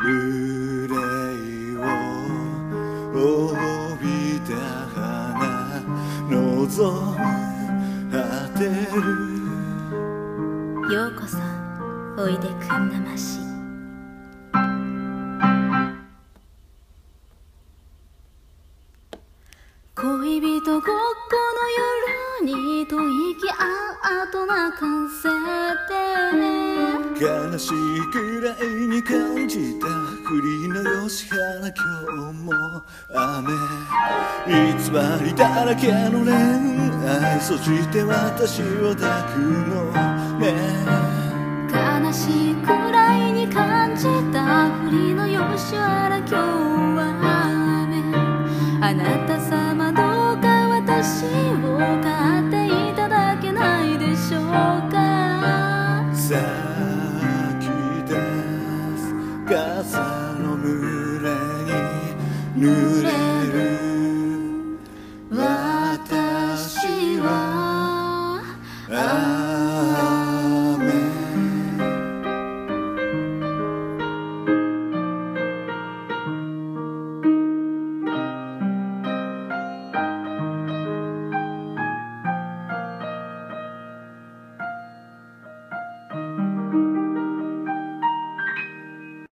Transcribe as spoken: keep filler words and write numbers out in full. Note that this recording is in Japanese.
憂いを帯びた花望む果てる。 ようこそおいでくんなまし。恋人ごっこの夜に吐息アートな感性で悲しいくらいに感じたふりの吉原、今日も雨偽りだらけの恋愛、そして私を抱くのね。 悲しいくらいに感じたふりの吉原、今日は雨。あなた様どうか私を買っていただけないでしょうか。 咲き出す傘の群れに濡れ